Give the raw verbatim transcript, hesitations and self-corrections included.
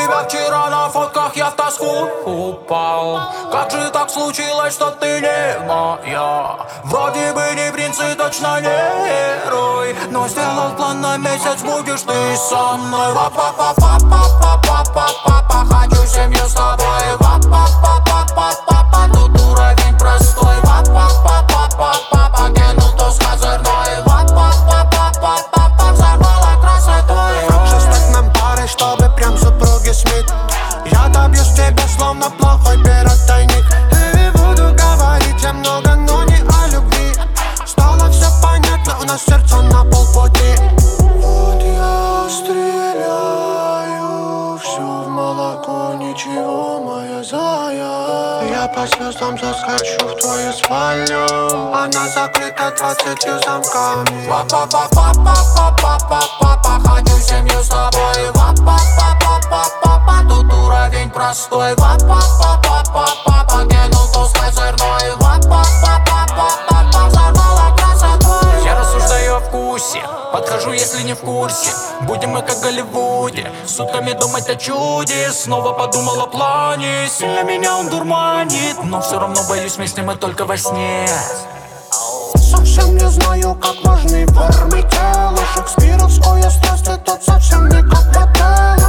тебя вчера на фотках я в тоску упал. Как же так случилось, что ты не моя? Вроде бы не принц и точно не герой, но сделал план на месяц, будешь ты со мной. Ва-па-па-па-па-па-па-па-па, хочу семью с тобой. Ва-па-па-па-па-па-па, тут уровень простой. Ва-па-па-па-па-па-па, кинул туз козырной. Ва-па-па-па-па-па-па, взорвала красотой. Как же стать нам парой, чтобы прям супруги Смит? Я добьюсь тебя, словно плохой пиротайник. И буду говорить я много, но не о любви. Стало все понятно, у нас сердце на полпути. Вот я стреляю всё в молоко, ничего, моя зая. Я по звездам заскочу в твою спальню, она закрыта двадцатью замками. Ва-па-па-па-па-па-па-па, хочу семью с тобой. Ва-па-па-па-па-па-па, тут уровень простой. Ва-па-па-па-па-па-па, кинул туз козырной. Ва-па-па-па-па-па, взорвала красотой. Я рассуждаю о вкусе, подхожу, если не в курсе. Будем мы как в Голливуде, сутками думать о чуде. Снова подумал о плане, сильно меня он дурманит, но все равно боюсь, вместе мы только во сне. Совсем не знаю, как важны формы тела. Шекспировская страсть, тут совсем не как в отеле.